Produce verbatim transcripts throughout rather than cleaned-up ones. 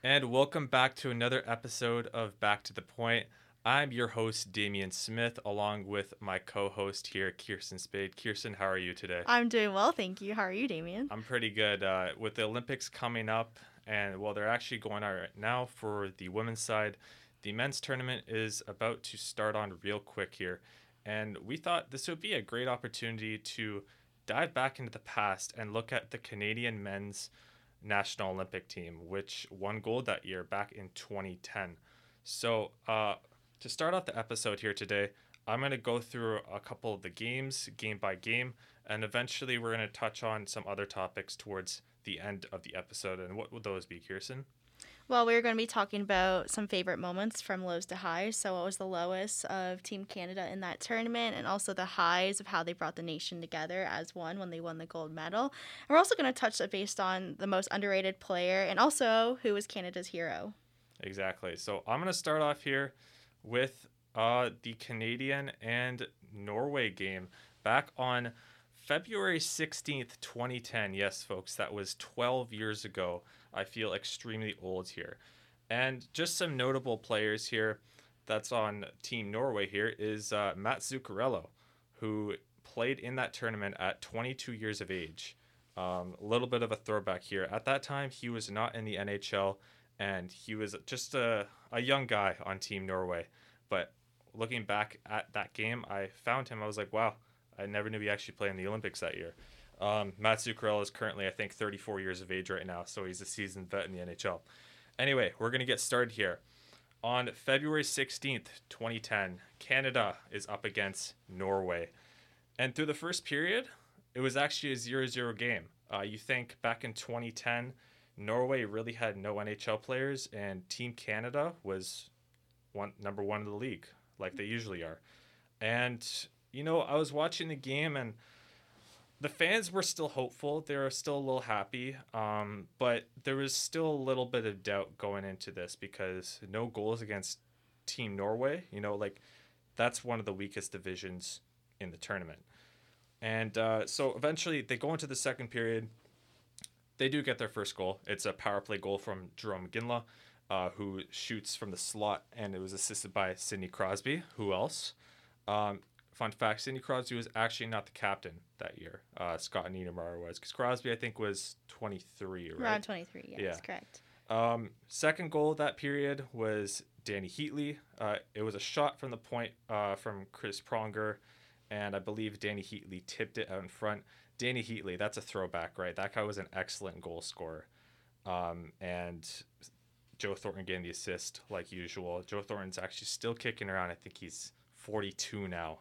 And welcome back to another episode of Back to the Point. I'm your host, Damian Smith, along with my co host here, Kirsten Spade. Kirsten, how are you today? I'm doing well, thank you. How are you, Damien? I'm pretty good. Uh, with the Olympics coming up, and well, they're actually going on right now for the women's side. The men's tournament is about to start on real quick here. And we thought this would be a great opportunity to dive back into the past and look at the Canadian men's national Olympic team, which won gold that year back in twenty ten. So, uh, to start off the episode here today, I'm going to go through a couple of the games, game by game, and eventually we're going to touch on some other topics towards the end of the episode. And what would those be, Kirsten? Well, we're going to be talking about some favorite moments from lows to highs. So, what was the lowest of Team Canada in that tournament, and also the highs of how they brought the nation together as one when they won the gold medal. And we're also going to touch it based on the most underrated player and also who was Canada's hero. Exactly. So, I'm going to start off here with uh, the Canadian and Norway game back on February sixteenth, twenty ten. Yes, folks, that was twelve years ago. I feel extremely old here. And just some notable players here that's on Team Norway here is uh, Matt Zuccarello, who played in that tournament at twenty-two years of age. Um, a little bit of a throwback here. At that time, he was not in the N H L, and he was just a, a young guy on Team Norway. But looking back at that game, I found him. I was like, wow, I never knew he actually played in the Olympics that year. Um, Matt Zuccarello is currently, I think, thirty-four years of age right now, so he's a seasoned vet in the N H L. Anyway, we're going to get started here. On February sixteenth, twenty ten, Canada is up against Norway. And through the first period, it was actually a zero zero game. Uh, you think back in twenty ten, Norway really had no N H L players, and Team Canada was one number one in the league, like they usually are. And, you know, I was watching the game, and the fans were still hopeful. They were still a little happy, um, but there was still a little bit of doubt going into this because no goals against Team Norway. You know, like that's one of the weakest divisions in the tournament. And uh, so eventually they go into the second period. They do get their first goal. It's a power play goal from Jerome Ginla, uh, who shoots from the slot, and it was assisted by Sidney Crosby. Who else? Um, Fun fact: Sidney Crosby was actually not the captain that year. Uh, Scott Niedermayer was, because Crosby I think was twenty-three, right? Around twenty-three, yes, Yeah. correct. Um, second goal of that period was Danny Heatley. Uh, it was a shot from the point uh, from Chris Pronger, and I believe Danny Heatley tipped it out in front. Danny Heatley, that's a throwback, right? That guy was an excellent goal scorer. Um, and Joe Thornton getting the assist like usual. Joe Thornton's actually still kicking around. I think he's forty-two now.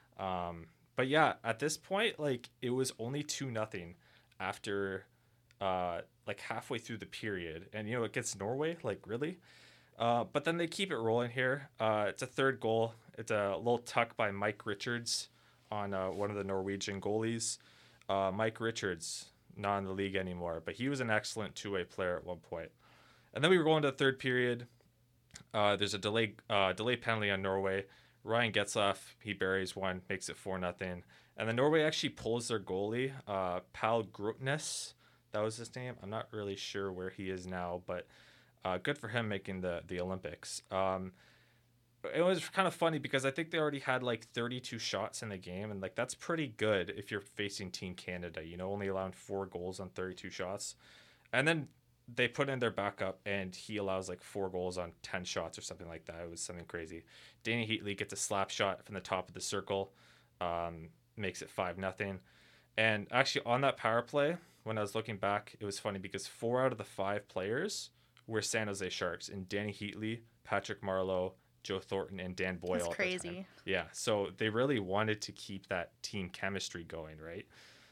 Um, but yeah, at this point, like it was only two nothing after uh, like halfway through the period, and you know it gets Norway, like really. Uh, but then they keep it rolling here. Uh, it's a third goal. It's a little tuck by Mike Richards on uh, one of the Norwegian goalies. Uh, Mike Richards, not in the league anymore, but he was an excellent two-way player at one point. And then we were going to the third period. Uh, there's a delay uh, delay penalty on Norway. Ryan Getzlaff, he buries one, makes it four nothing. And then Norway actually pulls their goalie, uh, Pal Grotnes. That was his name. I'm not really sure where he is now, but uh, good for him making the, the Olympics. Um, it was kind of funny because I think they already had like thirty-two shots in the game, and like that's pretty good if you're facing Team Canada, you know, only allowing four goals on thirty-two shots. And then they put in their backup, and he allows like four goals on ten shots or something like that. It was something crazy. Danny Heatley gets a slap shot from the top of the circle, um, makes it five nothing. And actually, on that power play, when I was looking back, it was funny because four out of the five players were San Jose Sharks, and Danny Heatley, Patrick Marleau, Joe Thornton, and Dan Boyle. That's at crazy. The time. Yeah, so they really wanted to keep that team chemistry going, right?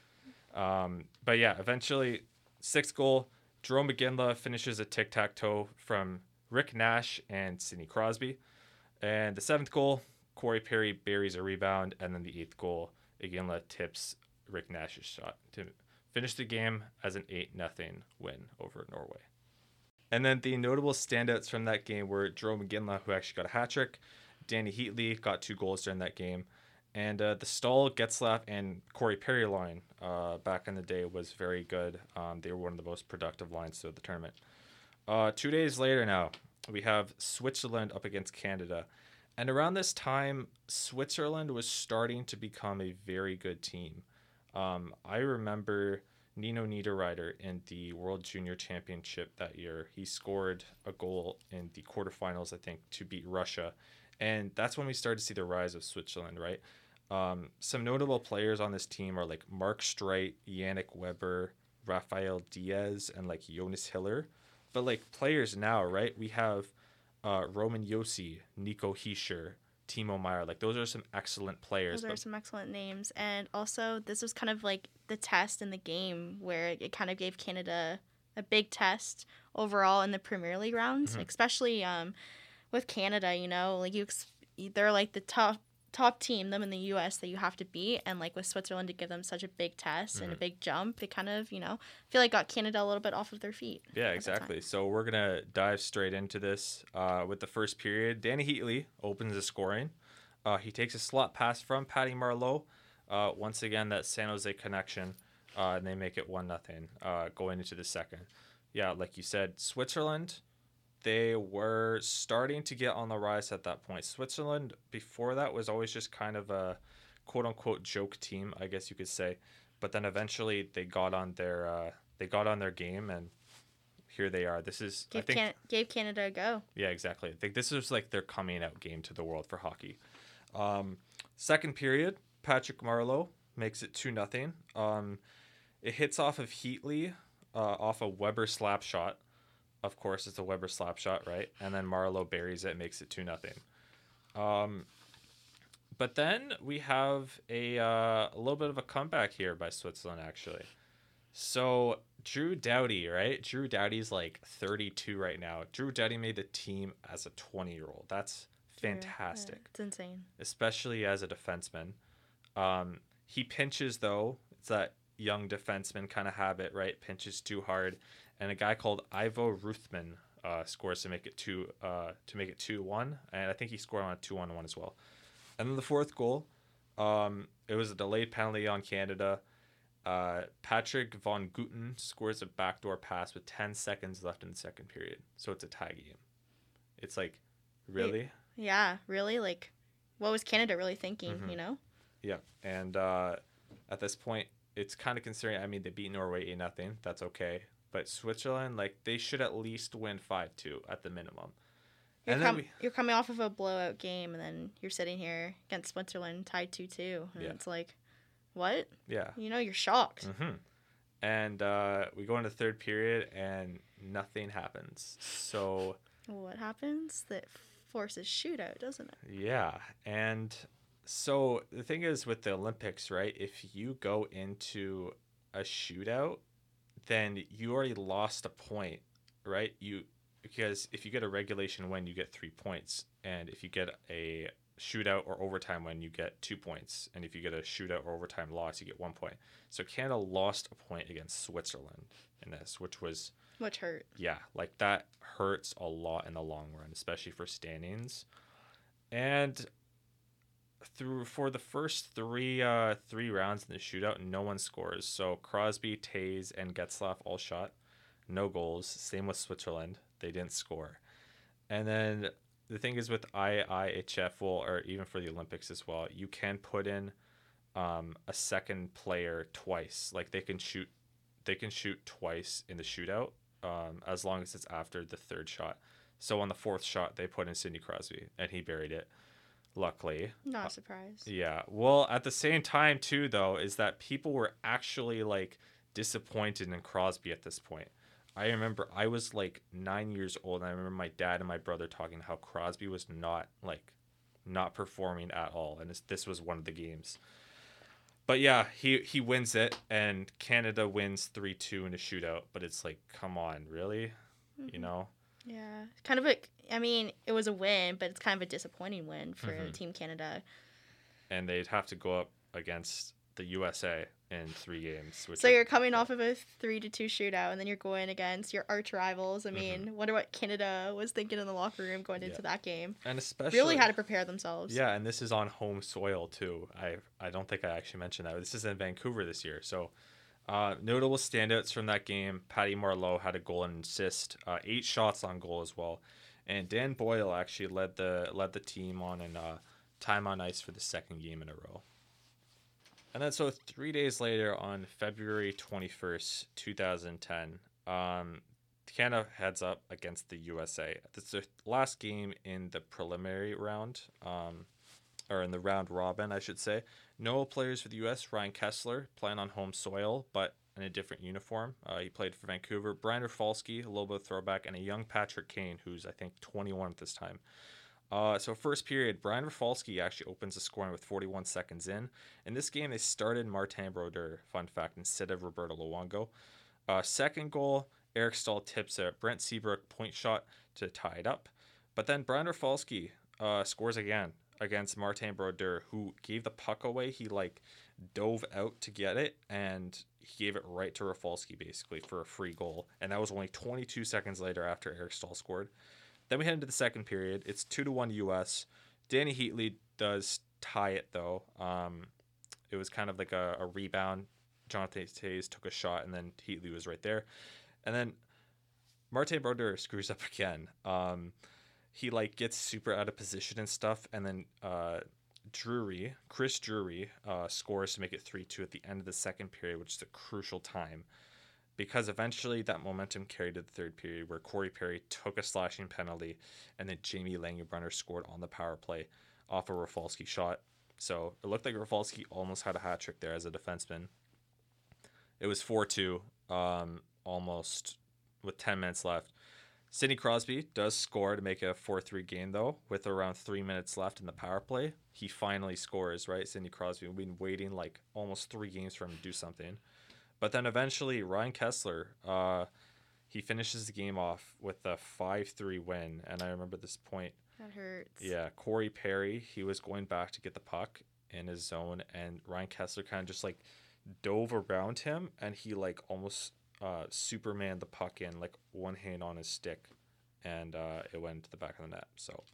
Um, but yeah, eventually, sixth goal, Jerome McGinley finishes a tic-tac-toe from Rick Nash and Sidney Crosby. And the seventh goal, Corey Perry buries a rebound. And then the eighth goal, McGinley tips Rick Nash's shot to finish the game as an eight nothing win over Norway. And then the notable standouts from that game were Jerome McGinley, who actually got a hat trick. Danny Heatley got two goals during that game. And uh, the Stahl, Getzlaff, and Corey Perry line uh, back in the day was very good. Um, they were one of the most productive lines throughout the tournament. Uh, two days later now, we have Switzerland up against Canada. And around this time, Switzerland was starting to become a very good team. Um, I remember Nino Niederreiter in the World Junior Championship that year. He scored a goal in the quarterfinals, I think, to beat Russia. And that's when we started to see the rise of Switzerland, right? Um, some notable players on this team are like Mark Streit, Yannick Weber, Rafael Diaz, and like Jonas Hiller. But like players now, right? We have uh, Roman Yossi, Nico Hischer, Timo Meyer. Like those are some excellent players. Those are but... some excellent names. And also, this was kind of like the test in the game where it kind of gave Canada a big test overall in the Premier League rounds, Mm-hmm. like, especially um, with Canada. You know, like you, they're like the top top team, them in the U S that you have to beat, and like with Switzerland to give them such a big test Mm-hmm. and a big jump, it kind of, you know, I feel like got Canada a little bit off of their feet. Yeah, exactly. So we're gonna dive straight into this uh, with the first period. Danny Heatley opens the scoring. Uh, he takes a slot pass from Patty Marleau. Uh, once again, that San Jose connection, uh, and they make it one nothing uh, going into the second. Yeah, like you said, Switzerland, they were starting to get on the rise at that point. Switzerland before that was always just kind of a quote unquote joke team, I guess you could say. But then eventually they got on their uh, they got on their game, and here they are. This is Gave, I think Can- gave Canada a go. yeah, exactly. I think this is like their coming out game to the world for hockey. Um, second period, Patrick Marleau makes it two nothing. Um, it hits off of Heatley, uh, off a Weber slap shot. Of course, it's a Weber slap shot, right? And then Marleau buries it, makes it two nothing. Um, but then we have a uh, a little bit of a comeback here by Switzerland, actually. So Drew Doughty, right? Drew Doughty's like thirty-two right now. Drew Doughty made the team as a twenty-year-old. That's fantastic. Yeah, it's insane. Especially as a defenseman. Um, he pinches, though. It's that young defenseman kind of habit, right? Pinches too hard. And a guy called Ivo Ruthman uh, scores to make it two uh, to make it two one. And I think he scored on a two one one as well. And then the fourth goal, um, it was a delayed penalty on Canada. Uh, Patrick Von Guten scores a backdoor pass with ten seconds left in the second period. So it's a tie game. It's like, really? Yeah, really? Like, what was Canada really thinking, Mm-hmm. you know? Yeah. And uh, at this point, it's kind of concerning. I mean, they beat Norway eight nothing. That's okay. But Switzerland, like, they should at least win five two at the minimum. You're, and com- then we, you're coming off of a blowout game, and then you're sitting here against Switzerland tied two two. And Yeah. it's like, what? yeah. You know, you're shocked. Mm-hmm. And uh, we go into the third period, and nothing happens. So, What happens? That forces shootout, doesn't it? yeah. And so the thing is with the Olympics, right? If you go into a shootout, then you already lost a point, right? You because if you get a regulation win, you get three points, and if you get a shootout or overtime win, you get two points, and if you get a shootout or overtime loss, you get one point. So Canada lost a point against Switzerland in this, which was Which hurt. yeah, like that hurts a lot in the long run, especially for standings. And through for the first three uh three rounds in the shootout, no one scores. So Crosby, Tays, and Getzlaff all shot, no goals. Same with Switzerland, they didn't score. And then the thing is with I I H F, well, or even for the Olympics as well, you can put in um a second player twice. Like they can shoot, they can shoot twice in the shootout, um as long as it's after the third shot. So on the fourth shot, they put in Sidney Crosby, and he buried it. Luckily. Not a surprise. Yeah. Well, at the same time, too, though, is that people were actually like disappointed in Crosby at this point. I remember I was like nine years old, and I remember my dad and my brother talking how Crosby was not like not performing at all, and this, this was one of the games. But yeah, he he wins it, and Canada wins three two in a shootout. But it's like, come on, really? Mm-hmm. You know? Yeah. Kind of a, I mean, it was a win, but it's kind of a disappointing win for Mhm. Team Canada. And they'd have to go up against the U S A in three games. Which So are- you're coming off of a three to two shootout, and then you're going against your arch rivals. I mean, wonder what Canada was thinking in the locker room going Yeah. into that game. and especially Really had to prepare themselves. Yeah, and this is on home soil too. I I don't think I actually mentioned that. This is in Vancouver this year, so Uh, notable standouts from that game: Patty Marleau had a goal and assist, uh, eight shots on goal as well, and Dan Boyle actually led the led the team on in uh, time on ice for the second game in a row. And then so three days later, on February twenty-first, twenty ten, um, Canada heads up against the U S A. It's the last game in the preliminary round, um, or in the round robin, I should say. No players for the U S. Ryan Kessler playing on home soil, but in a different uniform. Uh, he played for Vancouver. Brian Rafalski, a little bit of throwback, and a young Patrick Kane, who's I think twenty-one at this time. Uh, so first period, Brian Rafalski actually opens the scoring with forty-one seconds in. In this game, they started Martin Brodeur, fun fact, instead of Roberto Luongo. Uh, second goal, Eric Stahl tips a Brent Seabrook point shot to tie it up. But then Brian Rafalski uh, scores again against Martin Brodeur, who gave the puck away. He like dove out to get it, and he gave it right to Rafalski basically for a free goal. And that was only twenty-two seconds later after Eric Stahl scored. Then we head into the second period. It's two to one U S. Danny Heatley does tie it though. Um, it was kind of like a, a rebound. Jonathan Toews took a shot, and then Heatley was right there. And then Martin Brodeur screws up again. Um, he like gets super out of position and stuff, and then uh, Drury, Chris Drury, uh, scores to make it three two at the end of the second period, which is a crucial time. Because eventually that momentum carried to the third period, where Corey Perry took a slashing penalty, and then Jamie Langenbrunner scored on the power play off a Rafalski shot. So it looked like Rafalski almost had a hat trick there as a defenseman. It was four two, um, almost with ten minutes left. Sidney Crosby does score to make it a four three game, though, with around three minutes left in the power play. He finally scores, right? Sidney Crosby. We've been waiting like almost three games for him to do something. But then eventually, Ryan Kessler, uh, he finishes the game off with a five three win. And I remember this point. That hurts. Yeah, Corey Perry, he was going back to get the puck in his zone. And Ryan Kessler kind of just like dove around him. And he like almost uh, Superman the puck in, like one hand on his stick. And uh, it went to the back of the net. So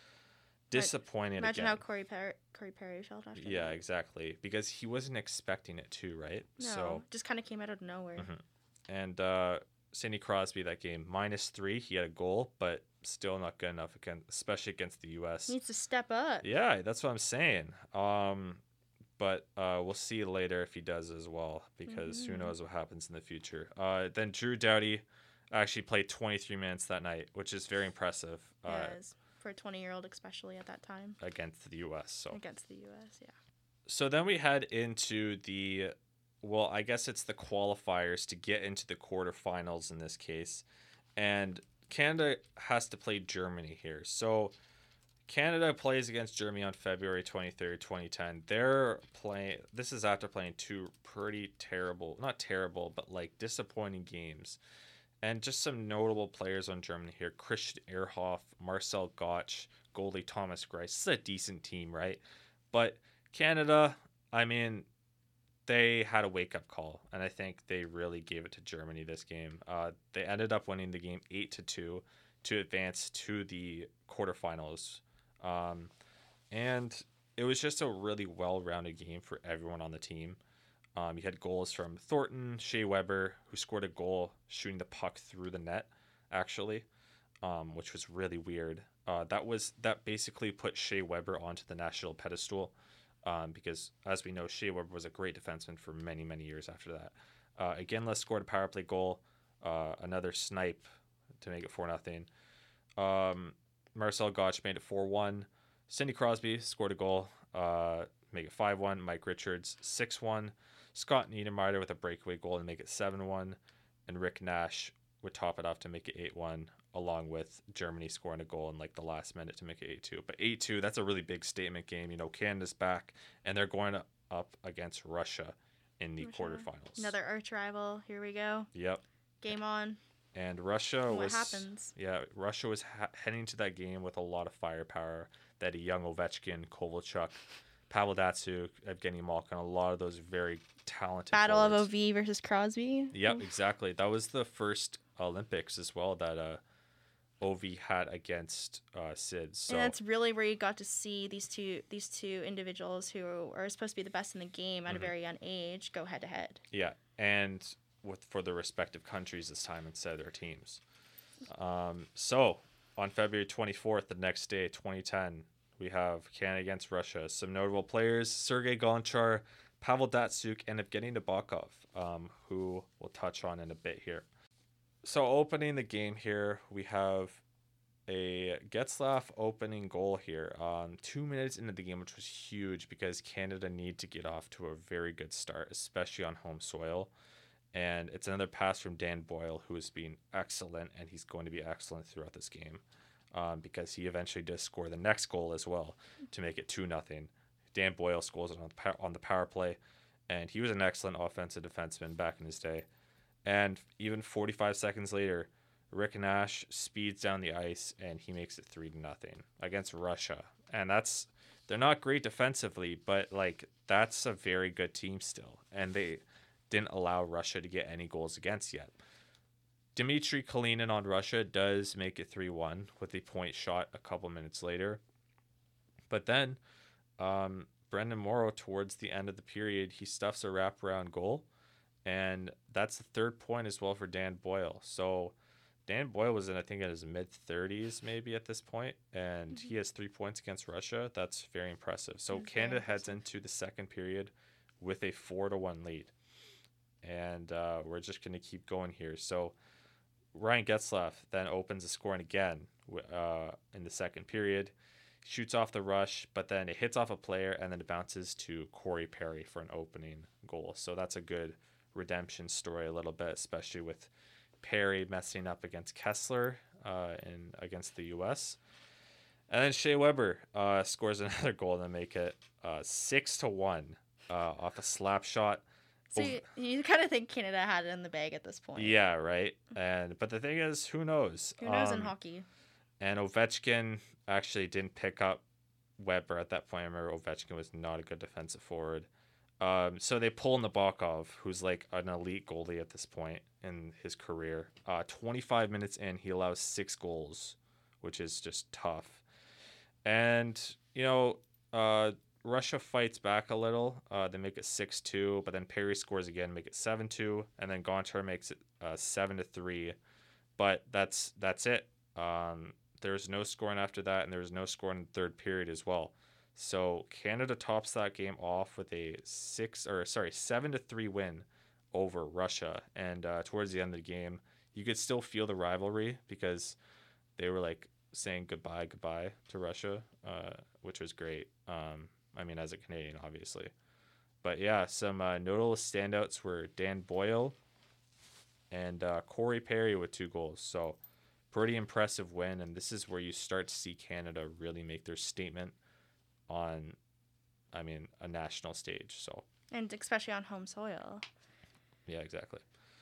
disappointed Imagine again. how Corey Perry, Corey Perry felt after Yeah, that. exactly. Because he wasn't expecting it too, right? No, So just kind of came out of nowhere. Mhm. And uh, Sidney Crosby, that game, minus three. He had a goal, but still not good enough, again, especially against the U S. He needs to step up. Yeah, that's what I'm saying. Um, but uh, we'll see later if he does as well, because Mm-hmm. who knows what happens in the future. Uh, then Drew Doughty actually played twenty-three minutes that night, which is very impressive uh, Yes, for a twenty-year-old, especially at that time, against the U S. So. against the U S. Yeah. So then we head into the, well, I guess it's the qualifiers to get into the quarterfinals in this case. And Canada has to play Germany here. So Canada plays against Germany on February twenty-third, twenty ten. They're playing, this is after playing two pretty terrible, not terrible, but like disappointing games. And just some notable players on Germany here: Christian Ehrhoff, Marcel Gottsch, goalie Thomas Greiss. This is a decent team, right? But Canada, I mean, they had a wake-up call, and I think they really gave it to Germany this game. Uh, they ended up winning the game eight to two to advance to the quarterfinals. Um, and it was just a really well-rounded game for everyone on the team. Um, you had goals from Thornton, Shea Weber, who scored a goal shooting the puck through the net, actually, um, which was really weird. Uh, that was that basically put Shea Weber onto the national pedestal, um, because, as we know, Shea Weber was a great defenseman for many, many years after that. Uh, Iginla scored a power play goal, uh, another snipe to make it four nothing. Um, Marcel Gottsch made it four one. Sidney Crosby scored a goal, uh, make it five one. Mike Richards six one. Scott Niedermayer with a breakaway goal to make it seven one. And Rick Nash would top it off to make it eight one, along with Germany scoring a goal in like the last minute to make it eight two. But eight two, that's a really big statement game. You know, Canada's back, and they're going up against Russia in the Russia. quarterfinals. Another arch rival. Here we go. Yep. Game on. And Russia What was happens? Yeah, Russia was ha- heading to that game with a lot of firepower. They had a young Ovechkin, Kovalchuk, Pavel Datsyuk, Evgeny Malkin, a lot of those very talented Battle of forwards. O V versus Crosby. Yep, exactly. That was the first Olympics as well that uh, O V had against uh, Sid. So And that's really where you got to see these two these two individuals who are supposed to be the best in the game at Mhm. a very young age go head to head. yeah, and with for the respective countries this time instead of their teams. Um, so on February twenty-fourth, the next day, twenty ten, we have Canada against Russia. Some notable players: Sergei Gonchar, Pavel Datsyuk, and Evgeny Nabokov, um, who we'll touch on in a bit here. So opening the game here, we have a Getzlaf opening goal here, um, two minutes into the game, which was huge because Canada need to get off to a very good start, especially on home soil. And it's another pass from Dan Boyle, who has been excellent, and he's going to be excellent throughout this game, um, because he eventually does score the next goal as well to make it two nothing. Dan Boyle scores it on the, power, on the power play, and he was an excellent offensive defenseman back in his day. And even forty-five seconds later, Rick Nash speeds down the ice, and he makes it three to nothing against Russia. And that's they're not great defensively, but like that's a very good team still, and they didn't allow Russia to get any goals against yet. Dmitry Kalinin on Russia does make it three one with a point shot a couple minutes later. But then um, Brendan Morrow, towards the end of the period, he stuffs a wraparound goal, and that's the third point as well for Dan Boyle. So Dan Boyle was in, I think, in his mid-thirties maybe at this point, and mm-hmm. he has three points against Russia. That's very impressive. So That's Canada heads into the second period with a four to one lead. And uh, we're just going to keep going here. So Ryan Getzlaf then opens the scoring again uh, in the second period, shoots off the rush, but then it hits off a player, and then it bounces to Corey Perry for an opening goal. So that's a good redemption story a little bit, especially with Perry messing up against Kessler uh, in against the U S. And then Shea Weber uh, scores another goal to make it uh, six to one uh, off a slap shot. So you, you kind of think Canada had it in the bag at this point. Yeah, right. And but the thing is, who knows? Who knows um, in hockey? And Ovechkin actually didn't pick up Weber at that point. I remember Ovechkin was not a good defensive forward. Um, so they pull Nabokov, who's like an elite goalie at this point in his career. Uh, twenty-five minutes in, he allows six goals, which is just tough. And, you know, uh, Russia fights back a little. Uh, they make it six two, but then Perry scores again, make it seven two, and then Gonchar makes it uh, seven to three. But that's that's it. Um, there's no scoring after that, and there's no scoring in the third period as well. So Canada tops that game off with a six or sorry seven to three win over Russia. And uh, towards the end of the game, you could still feel the rivalry because they were like saying goodbye, goodbye to Russia, uh, which was great. Um, I mean, as a Canadian, obviously. But yeah, some uh, notable standouts were Dan Boyle and uh, Corey Perry with two goals. So pretty impressive win. And this is where you start to see Canada really make their statement on, I mean, a national stage. So and especially on home soil. Yeah, exactly.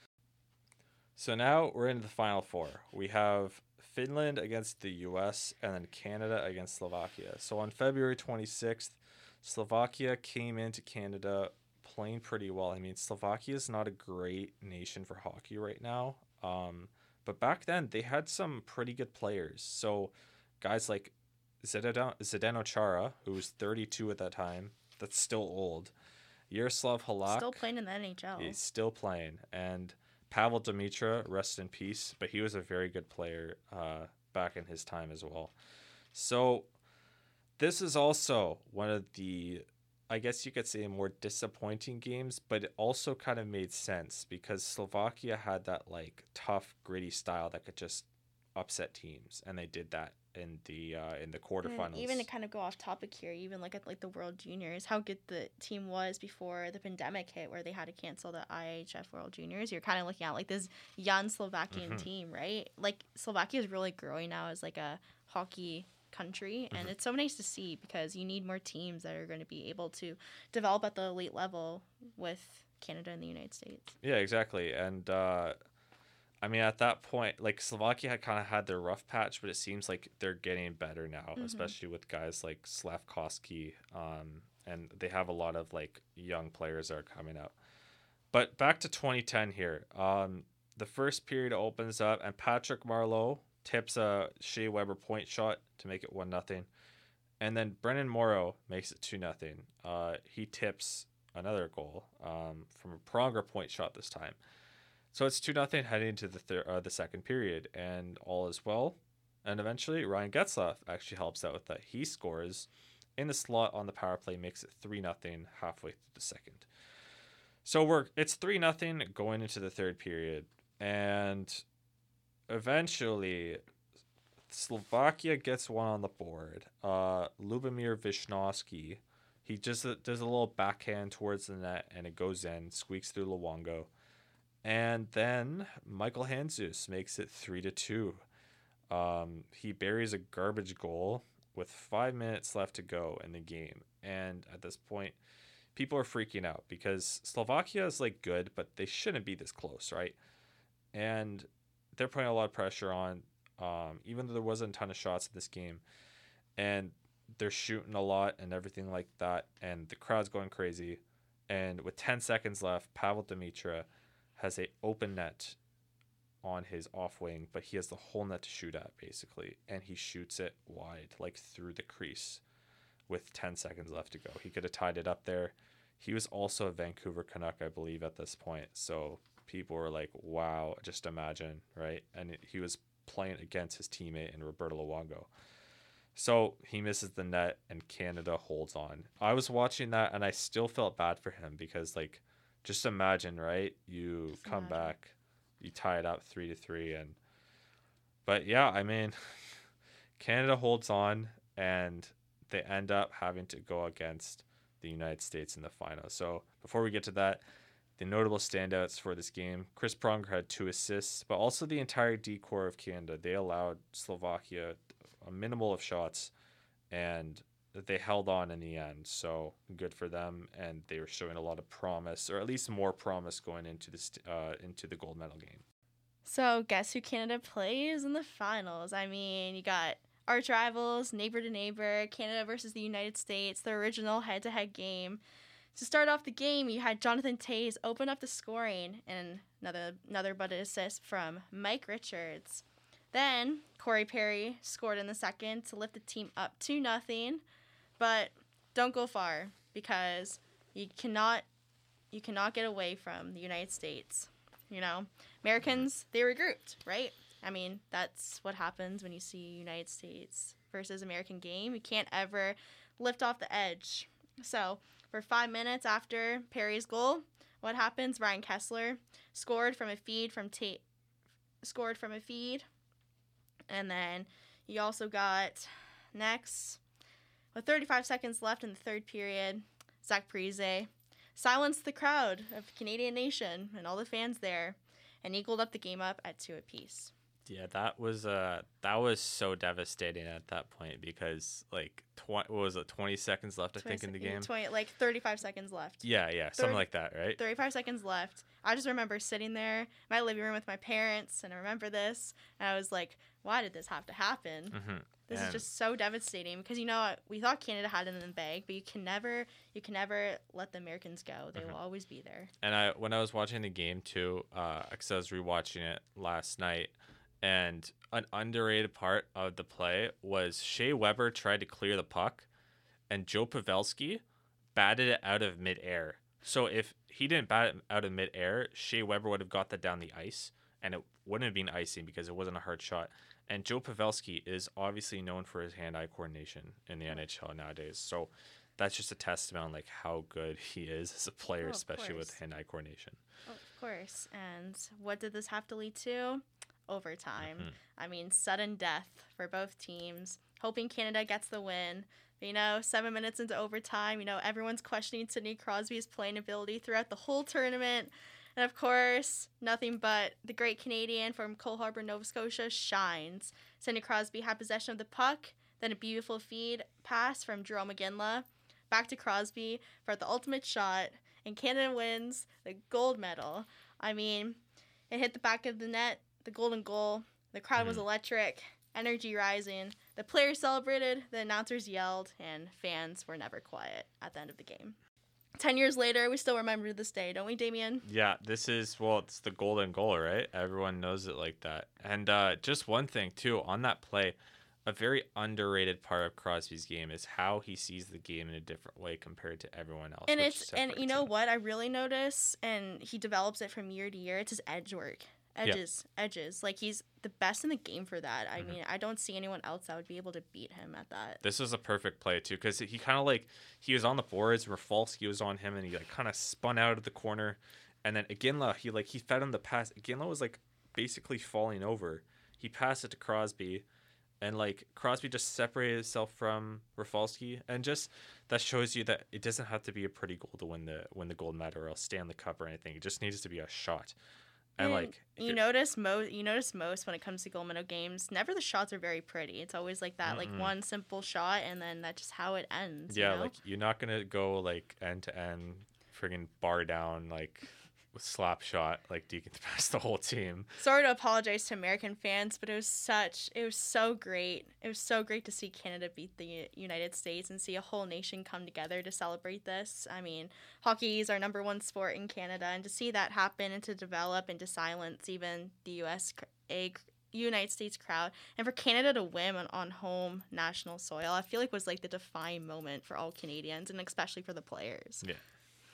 So now we're into the final four. We have Finland against the U S and then Canada against Slovakia. So on February twenty-sixth, Slovakia came into Canada playing pretty well. I mean, Slovakia is not a great nation for hockey right now. Um, but back then, they had some pretty good players. So guys like Zdeno, Zdeno Chara, who was thirty-two at that time, that's still old. Yaroslav Halak. Still playing in the N H L. He's still playing. And Pavel Demitra, rest in peace, but he was a very good player uh, back in his time as well. So this is also one of the, I guess you could say, more disappointing games, but it also kind of made sense because Slovakia had that like tough, gritty style that could just upset teams, and they did that in the uh, in the quarterfinals. And even to kind of go off topic here, even look at like the World Juniors, how good the team was before the pandemic hit, where they had to cancel the I H F World Juniors. You're kind of looking at like this young Slovakian mm-hmm. team, right? Like Slovakia is really growing now as like a hockey country, and mm-hmm. it's so nice to see because you need more teams that are going to be able to develop at the elite level with Canada and the United States. Yeah, exactly. And uh I mean, at that point, like Slovakia had kind of had their rough patch, but it seems like they're getting better now, mm-hmm. especially with guys like Slavkovsky, um, and they have a lot of like young players that are coming out. But back to twenty ten here. Um, the first period opens up, and Patrick Marleau tips a Shea Weber point shot to make it one nothing, and then Brendan Morrow makes it two nothing. Uh, he tips another goal um, from a Pronger point shot this time. So it's two nothing heading into the thir- uh, the second period, and all is well. And eventually, Ryan Getzlaff actually helps out with that. He scores in the slot on the power play, makes it three nothing halfway through the second. So we're it's three nothing going into the third period, and eventually Slovakia gets one on the board. Uh, Lubomir Vishnowski, he just does a little backhand towards the net, and it goes in, squeaks through Luongo. And then Michael Handzus makes it three to two. Um, he buries a garbage goal with five minutes left to go in the game. And at this point, people are freaking out because Slovakia is like good, but they shouldn't be this close, right? And they're putting a lot of pressure on, um, even though there wasn't a ton of shots in this game. And they're shooting a lot and everything like that. And the crowd's going crazy. And with ten seconds left, Pavel Demitra has a open net on his off wing, but he has the whole net to shoot at basically, and he shoots it wide, like through the crease with ten seconds left to go. He could have tied it up there. He was also a Vancouver Canuck, I believe, at this point. So people were like, wow, just imagine, right? And it, he was playing against his teammate in Roberto Luongo. So he misses the net and Canada holds on. I was watching that and I still felt bad for him because, like, just imagine, right? You just come imagine. back, you tie it up three to three, and but yeah, I mean, Canada holds on, and they end up having to go against the United States in the final. So before we get to that, the notable standouts for this game: Chris Pronger had two assists, but also the entire D-core of Canada. They allowed Slovakia a minimal of shots, and they held on in the end. So good for them, and they were showing a lot of promise, or at least more promise, going into this uh, into the gold medal game. So guess who Canada plays in the finals? I mean, you got arch rivals, neighbor to neighbor, Canada versus the United States, the original head-to-head game. To start off the game, you had Jonathan Toews open up the scoring, and another another butted assist from Mike Richards. Then Corey Perry scored in the second to lift the team up two nothing. But don't go far because you cannot you cannot get away from the United States. You know, Americans, they regrouped, right? I mean, that's what happens when you see United States versus American game. You can't ever lift off the edge. So for five minutes after Perry's goal, what happens? Ryan Kesler scored from a feed from Tate. Scored from a feed. And then you also got next, with thirty-five seconds left in the third period, Zach Parise silenced the crowd of Canadian Nation and all the fans there and equaled up the game up at two apiece. Yeah, that was uh that was so devastating at that point because, like, tw- what was it, twenty seconds left, I think, in the game? twenty, like thirty-five seconds left. Yeah, yeah, something like that, right? thirty-five seconds left. I just remember sitting there in my living room with my parents, and I remember this, and I was like, why did this have to happen? Mm-hmm. This and is just so devastating because, you know, we thought Canada had it in the bag, but you can never, you can never let the Americans go. They mm-hmm. will always be there. And I, when I was watching the game too, uh, because I was rewatching it last night, and an underrated part of the play was Shea Weber tried to clear the puck, and Joe Pavelski batted it out of midair. So if he didn't bat it out of midair, Shea Weber would have got that down the ice, and it wouldn't have been icing because it wasn't a hard shot. And Joe Pavelski is obviously known for his hand-eye coordination in the N H L nowadays. So that's just a testament on, like, how good he is as a player, oh, especially with hand-eye coordination. Oh, of course. And what did this have to lead to? Overtime. Mm-hmm. I mean, sudden death for both teams. Hoping Canada gets the win. You know, seven minutes into overtime, you know, everyone's questioning Sidney Crosby's playing ability throughout the whole tournament. And of course, nothing but the great Canadian from Cole Harbour, Nova Scotia shines. Sidney Crosby had possession of the puck, then a beautiful feed pass from Jarome Iginla back to Crosby for the ultimate shot, and Canada wins the gold medal. I mean, it hit the back of the net, the golden goal. The crowd mm-hmm. was electric, energy rising. The players celebrated, the announcers yelled, and fans were never quiet at the end of the game. Ten years later, we still remember this day, don't we, Damien? Yeah, this is, well, it's the golden goal, right? Everyone knows it like that. And uh, just one thing, too, on that play, a very underrated part of Crosby's game is how he sees the game in a different way compared to everyone else. And which it's and you separates know him. what I really notice, and he develops it from year to year. It's his edge work, Yeah. edges, edges. Like he's the best in the game for that. I Mhm. mean, I don't see anyone else that would be able to beat him at that. This was a perfect play too, because he kind of like he was on the boards, Rafalski was on him, and he like kind of spun out of the corner, and then Iginla, he like he fed him the pass. Iginla was like basically falling over. He passed it to Crosby, and like Crosby just separated himself from Rafalski, and just that shows you that it doesn't have to be a pretty goal to win the win the gold medal or else Stanley Cup or anything. It just needs to be a shot, and, And like if you you're- notice most you notice most when it comes to gold medal games, never the shots are very pretty. It's always like that, like Mm-mm. one simple shot, and then that's just how it ends. yeah, you know? like you're not gonna go like end to end, friggin' bar down like with slap shot like Deacon past the whole team. Sorry to apologize to American fans, but it was such, it was so great. It was so great to see Canada beat the United States and see a whole nation come together to celebrate this. I mean, hockey is our number one sport in Canada, and to see that happen and to develop and to silence even the U S cr- a United States crowd, and for Canada to win on, on home national soil, I feel like was like the defining moment for all Canadians and especially for the players. Yeah.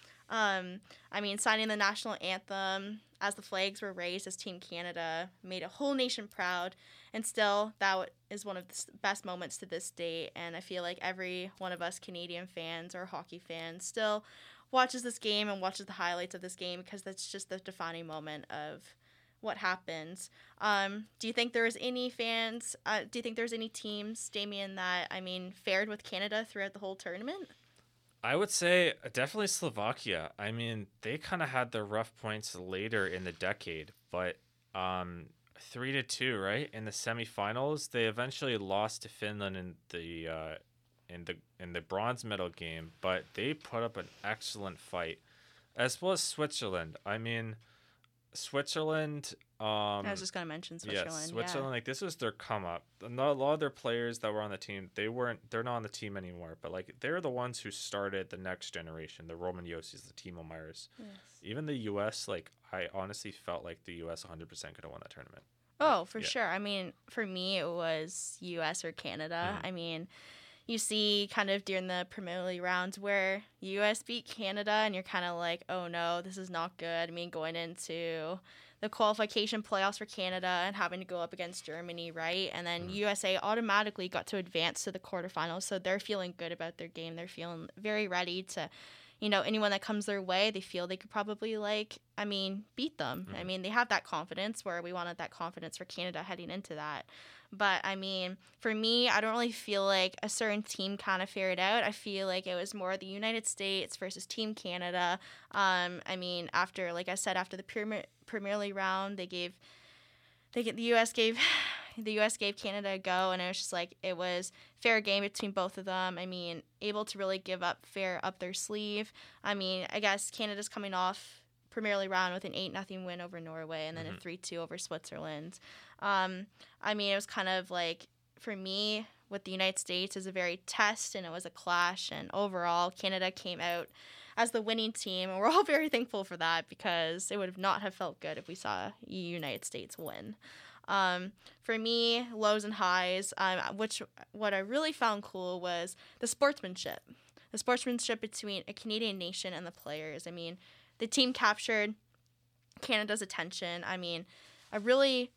Um, I mean, signing the national anthem as the flags were raised as Team Canada made a whole nation proud, and still that is one of the s- best moments to this date. And I feel like every one of us Canadian fans or hockey fans still watches this game and watches the highlights of this game because that's just the defining moment of what happens. Um, do you think there was any fans? Uh, do you think there's any teams, Damien, that I mean fared with Canada throughout the whole tournament? I would say uh, definitely Slovakia. I mean, they kind of had their rough points later in the decade, but um, three to two, right in the semifinals, they eventually lost to Finland in the uh, in the in the bronze medal game, but they put up an excellent fight, as well as Switzerland. I mean, Switzerland. Um, I was just gonna mention yeah, Switzerland. Switzerland. Like this was their come up. A lot of their players that were on the team, they weren't. They're not on the team anymore. But like they're the ones who started the next generation. The Roman Yosis, the Timo Meyers. Yes. Even the U S. Like I honestly felt like the U S one hundred percent could have won that tournament. Oh, for Yeah. sure. I mean, for me, it was U S or Canada. Mhm. I mean, you see kind of during the Premier League rounds where U S beat Canada, and you're kind of like, oh no, this is not good. I mean, going into the qualification playoffs for Canada and having to go up against Germany, right? And then Mhm. U S A automatically got to advance to the quarterfinals, so they're feeling good about their game. They're feeling very ready to, you know, anyone that comes their way, they feel they could probably, like, I mean, beat them. I Mhm. mean, they have that confidence where we wanted that confidence for Canada heading into that. But, I mean, for me, I don't really feel like a certain team kind of fared out. I feel like it was more the United States versus Team Canada. Um, I mean, after, like I said, after the Premier, Premier League round, they gave, they get the U S gave, the U S gave Canada a go, and it was just like it was fair game between both of them. I mean, able to really give up fair up their sleeve. I mean, I guess Canada's coming off Premier League round with an eight nothing win over Norway, and then Mhm. a three two over Switzerland. Um, I mean, it was kind of like, for me, with the United States, it was a very test, and it was a clash, and overall, Canada came out as the winning team, and we're all very thankful for that because it would have not have felt good if we saw United States win. Um, for me, lows and highs, um, which what I really found cool was the sportsmanship. The sportsmanship between a Canadian nation and the players. I mean, the team captured Canada's attention. I mean, I really,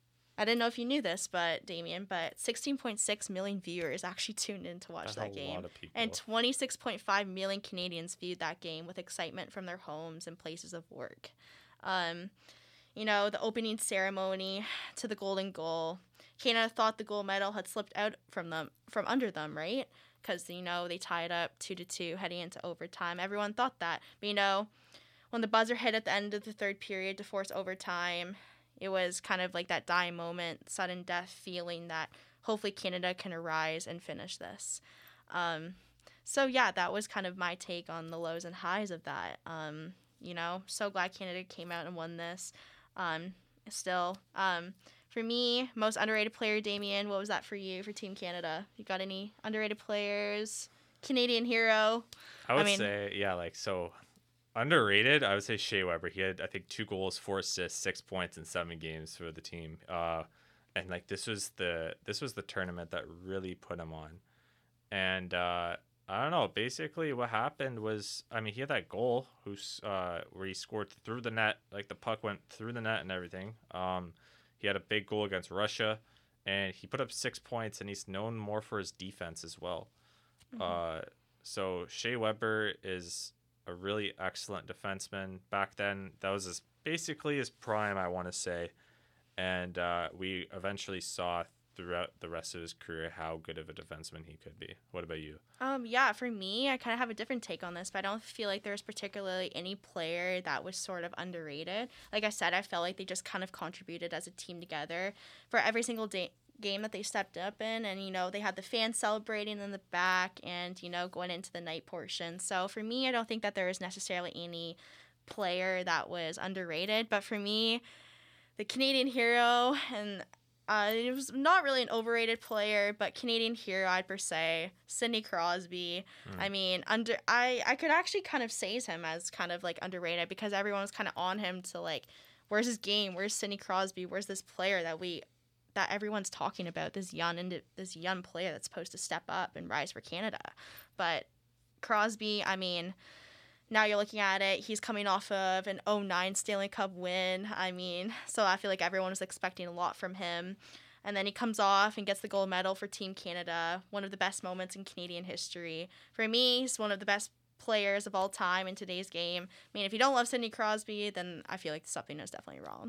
I didn't know if you knew this, but Damien, but sixteen point six million viewers actually tuned in to watch That's that a game. lot of people. And twenty-six point five million Canadians viewed that game with excitement from their homes and places of work. Um, you know, the opening ceremony to the golden goal. Canada thought the gold medal had slipped out from them, from under them, right? Because, you know, they tied up two to two heading into overtime. Everyone thought that. But, you know, when the buzzer hit at the end of the third period to force overtime, it was kind of like that dying moment, sudden death feeling that hopefully Canada can arise and finish this. Um, so, yeah, that was kind of my take on the lows and highs of that. Um, you know, so glad Canada came out and won this. Um, still, um, for me, most underrated player, Damien, what was that for you, for Team Canada? You got any underrated players? Canadian hero? I would mean- say, yeah, like, so underrated, I would say Shea Weber. He had, I think, two goals, four assists, six points in seven games for the team. Uh, and like this was the this was the tournament that really put him on. And uh, I don't know. Basically, what happened was, I mean, he had that goal, who's uh, where he scored through the net, like the puck went through the net and everything. Um, he had a big goal against Russia, and he put up six points, and he's known more for his defense as well. Mm-hmm. Uh, so Shea Weber is a really excellent defenseman. Back then, that was his, basically his prime, I want to say. And uh, we eventually saw throughout the rest of his career how good of a defenseman he could be. What about you? Um, yeah, for me, I kind of have a different take on this, but I don't feel like there's particularly any player that was sort of underrated. Like I said, I felt like they just kind of contributed as a team together for every single day. game that they stepped up in, and you know they had the fans celebrating in the back and you know going into the night portion. So for me, I don't think that there is necessarily any player that was underrated, but for me, the Canadian hero, and uh, it was not really an overrated player, but Canadian hero I'd per se, Sidney Crosby. Mm. I mean, under I I could actually kind of say him as kind of like underrated because everyone was kind of on him to like, where's his game? Where's Sidney Crosby? Where's this player that we that everyone's talking about, this young and this young player that's supposed to step up and rise for Canada. But Crosby, I mean, now you're looking at it, he's coming off of an oh nine Stanley Cup win. I mean, so I feel like everyone was expecting a lot from him. And then he comes off and gets the gold medal for Team Canada, one of the best moments in Canadian history. For me, he's one of the best players of all time in today's game. I mean, if you don't love Sidney Crosby, then I feel like something is definitely wrong.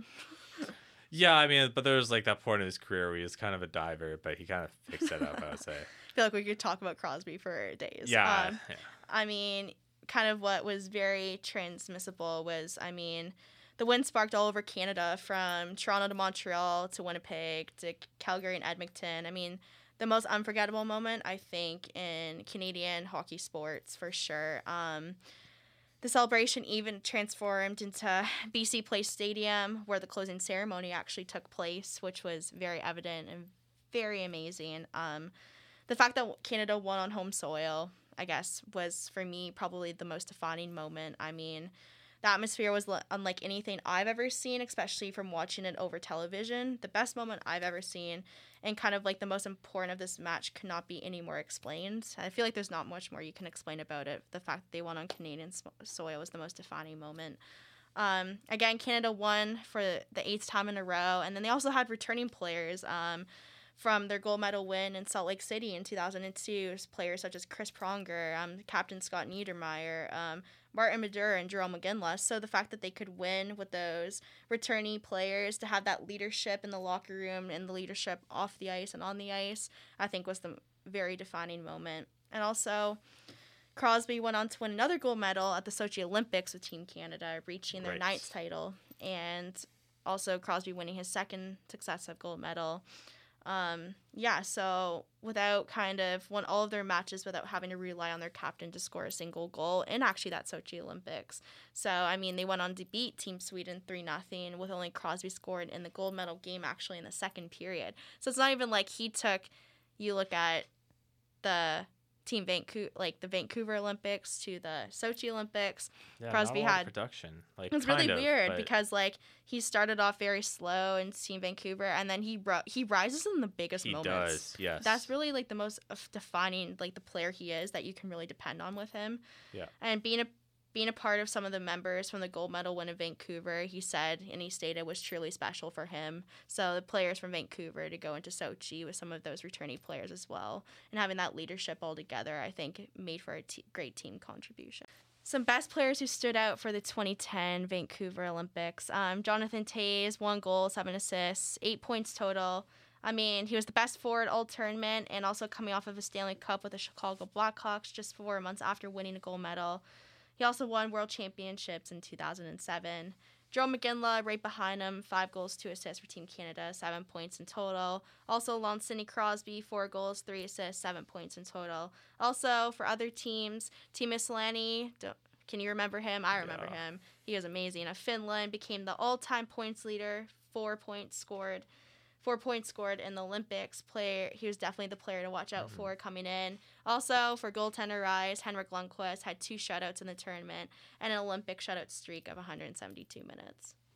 Yeah, I mean, but there was like that point in his career where he was kind of a diver, but he kind of fixed it up, I would say. I feel like we could talk about Crosby for days. Yeah, um, yeah. I mean, kind of what was very transmissible was, I mean, the win sparked all over Canada, from Toronto to Montreal to Winnipeg to Calgary and Edmonton. I mean, the most unforgettable moment, I think, in Canadian hockey sports for sure. Um, The celebration even transformed into B C Place Stadium, where the closing ceremony actually took place, which was very evident and very amazing. Um, the fact that Canada won on home soil, I guess, was for me probably the most defining moment. I mean, the atmosphere was l- unlike anything I've ever seen, especially from watching it over television. The best moment I've ever seen, and kind of like the most important of this match, could not be any more explained. I feel like there's not much more you can explain about it. The fact that they won on Canadian soil was the most defining moment. Um, again, Canada won for the eighth time in a row, and then they also had returning players um, from their gold medal win in Salt Lake City in two thousand two, players such as Chris Pronger, um, Captain Scott Niedermayer, um, Martin Madura, and Jerome McGinless. So the fact that they could win with those returning players, to have that leadership in the locker room and the leadership off the ice and on the ice, I think was the very defining moment. And also, Crosby went on to win another gold medal at the Sochi Olympics with Team Canada, reaching their Right. ninth title. And also Crosby winning his second successive gold medal. Um, yeah, so without kind of won all of their matches without having to rely on their captain to score a single goal in actually that Sochi Olympics. So, I mean, they went on to beat Team Sweden three nothing with only Crosby scored in the gold medal game actually in the second period. So it's not even like he took, you look at the Team Vancouver, like the Vancouver Olympics to the Sochi Olympics. Yeah, Crosby not a lot had of production. Like, it's really kind of, weird but because like he started off very slow in Team Vancouver, and then he ro- he rises in the biggest he moments. does. Yes, That's really like the most of defining like the player he is that you can really depend on with him. Yeah. And being a being a part of some of the members from the gold medal win in Vancouver, he said and he stated was truly special for him. So the players from Vancouver to go into Sochi with some of those returning players as well, and having that leadership all together, I think made for a t- great team contribution. Some best players who stood out for the twenty ten Vancouver Olympics. Um, Jonathan Toews, one goal, seven assists, eight points total. I mean, he was the best forward all tournament, and also coming off of a Stanley Cup with the Chicago Blackhawks just four months after winning a gold medal. He also won World Championships in two thousand seven. Jerome McGinley right behind him, five goals, two assists for Team Canada, seven points in total. Also along Sidney Crosby, four goals, three assists, seven points in total. Also for other teams, Team Islani, can you remember him? I remember Yeah. him. He was amazing. Of Finland, became the all-time points leader, four points scored. Four points scored in the Olympics. Player, he was definitely the player to watch out Mm-hmm. for coming in. Also, for goaltender rise, Henrik Lundqvist had two shutouts in the tournament and an Olympic shutout streak of one hundred seventy-two minutes.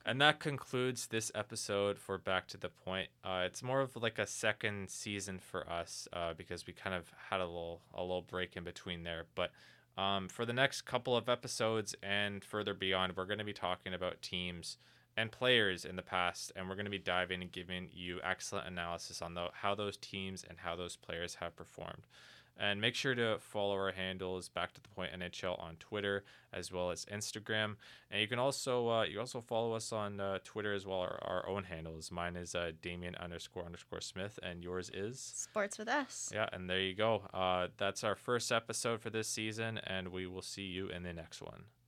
And that concludes this episode for Back to the Point. Uh, it's more of like a second season for us uh, because we kind of had a little a little break in between there. But um, for the next couple of episodes and further beyond, we're going to be talking about teams and players in the past, and we're going to be diving and giving you excellent analysis on the, how those teams and how those players have performed. And make sure to follow our handles Back to the Point N H L on Twitter as well as Instagram. And you can also uh, you also follow us on uh, Twitter as well, our, our own handles. Mine is uh, Damien underscore underscore Smith, and yours is Sports with us. Yeah, and there you go. Uh, that's our first episode for this season, and we will see you in the next one.